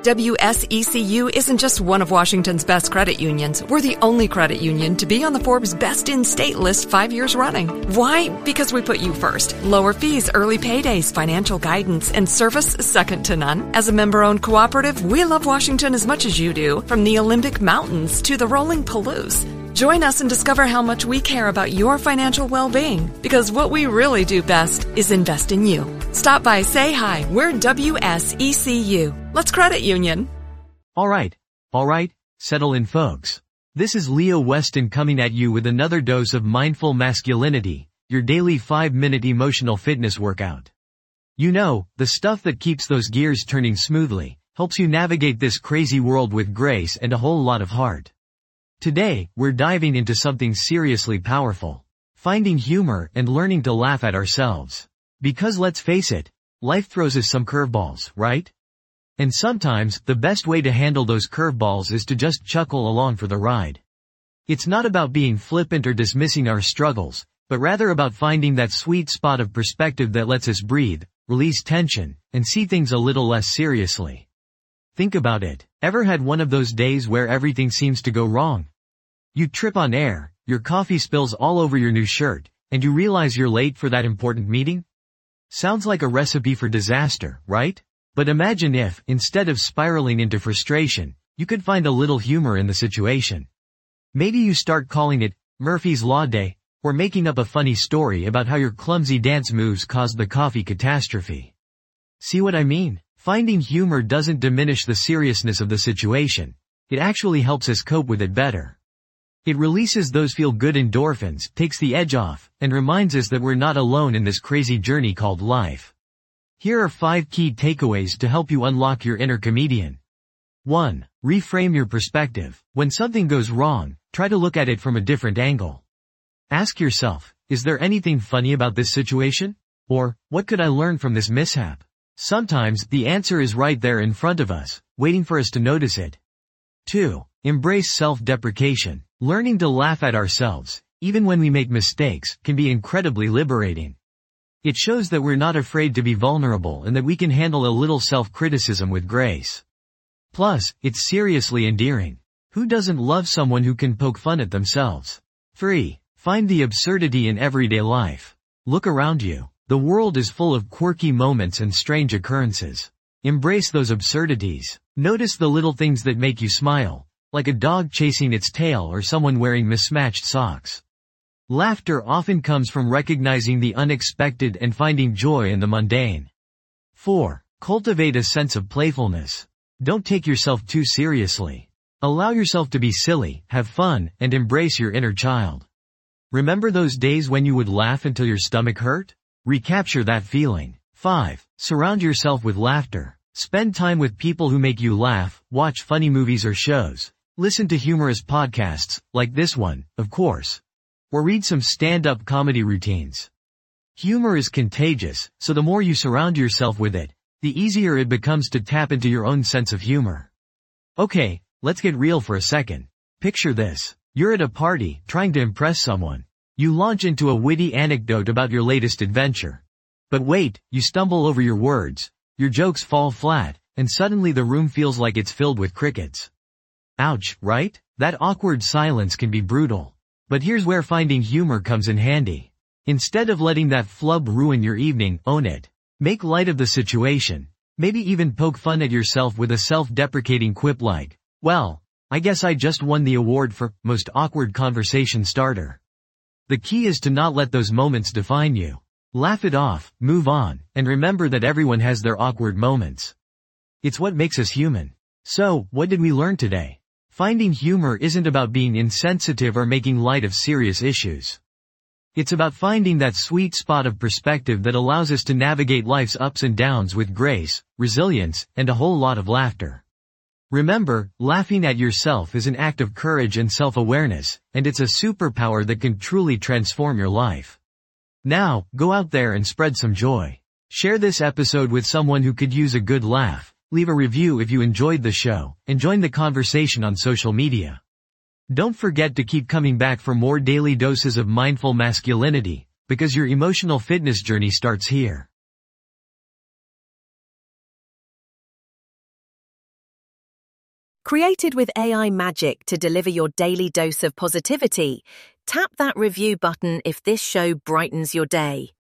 WSECU isn't just one of Washington's best credit unions. We're the only credit union to be on the Forbes Best in State list 5 years running. Why? Because we put you first. Lower fees, early paydays, financial guidance, and service second to none. As a member-owned cooperative, we love Washington as much as you do, from the Olympic Mountains to the rolling Palouse. Join us and discover how much we care about your financial well-being, because what we really do best is invest in you. Stop by, say hi. We're WSECU. Let's credit union. All right, settle in, folks. This is Leo Weston coming at you with another dose of mindful masculinity, your daily 5-minute emotional fitness workout. You know, the stuff that keeps those gears turning smoothly, helps you navigate this crazy world with grace and a whole lot of heart. Today, we're diving into something seriously powerful. Finding humor and learning to laugh at ourselves. Because let's face it, life throws us some curveballs, right? And sometimes, the best way to handle those curveballs is to just chuckle along for the ride. It's not about being flippant or dismissing our struggles, but rather about finding that sweet spot of perspective that lets us breathe, release tension, and see things a little less seriously. Think about it. Ever had one of those days where everything seems to go wrong? You trip on air, your coffee spills all over your new shirt, and you realize you're late for that important meeting? Sounds like a recipe for disaster, right? But imagine if, instead of spiraling into frustration, you could find a little humor in the situation. Maybe you start calling it Murphy's Law Day, or making up a funny story about how your clumsy dance moves caused the coffee catastrophe. See what I mean? Finding humor doesn't diminish the seriousness of the situation. It actually helps us cope with it better. It releases those feel-good endorphins, takes the edge off, and reminds us that we're not alone in this crazy journey called life. Here are 5 key takeaways to help you unlock your inner comedian. 1. Reframe your perspective. When something goes wrong, try to look at it from a different angle. Ask yourself, is there anything funny about this situation? Or, what could I learn from this mishap? Sometimes, the answer is right there in front of us, waiting for us to notice it. 2. Embrace self-deprecation. Learning to laugh at ourselves, even when we make mistakes, can be incredibly liberating. It shows that we're not afraid to be vulnerable and that we can handle a little self-criticism with grace. Plus, it's seriously endearing. Who doesn't love someone who can poke fun at themselves? 3. Find the absurdity in everyday life. Look around you. The world is full of quirky moments and strange occurrences. Embrace those absurdities. Notice the little things that make you smile, like a dog chasing its tail or someone wearing mismatched socks. Laughter often comes from recognizing the unexpected and finding joy in the mundane. 4. Cultivate a sense of playfulness. Don't take yourself too seriously. Allow yourself to be silly, have fun, and embrace your inner child. Remember those days when you would laugh until your stomach hurt? Recapture that feeling. 5. Surround yourself with laughter. Spend time with people who make you laugh, watch funny movies or shows, listen to humorous podcasts, like this one, of course, or read some stand-up comedy routines. Humor is contagious, so the more you surround yourself with it, the easier it becomes to tap into your own sense of humor. Okay, let's get real for a second. Picture this. You're at a party, trying to impress someone. You launch into a witty anecdote about your latest adventure. But wait, you stumble over your words, your jokes fall flat, and suddenly the room feels like it's filled with crickets. Ouch, right? That awkward silence can be brutal. But here's where finding humor comes in handy. Instead of letting that flub ruin your evening, own it. Make light of the situation. Maybe even poke fun at yourself with a self-deprecating quip like, well, I guess I just won the award for most awkward conversation starter. The key is to not let those moments define you. Laugh it off, move on, and remember that everyone has their awkward moments. It's what makes us human. So, what did we learn today? Finding humor isn't about being insensitive or making light of serious issues. It's about finding that sweet spot of perspective that allows us to navigate life's ups and downs with grace, resilience, and a whole lot of laughter. Remember, laughing at yourself is an act of courage and self-awareness, and it's a superpower that can truly transform your life. Now, go out there and spread some joy. Share this episode with someone who could use a good laugh, leave a review if you enjoyed the show, and join the conversation on social media. Don't forget to keep coming back for more daily doses of mindful masculinity, because your emotional fitness journey starts here. Created with AI magic to deliver your daily dose of positivity, tap that review button if this show brightens your day.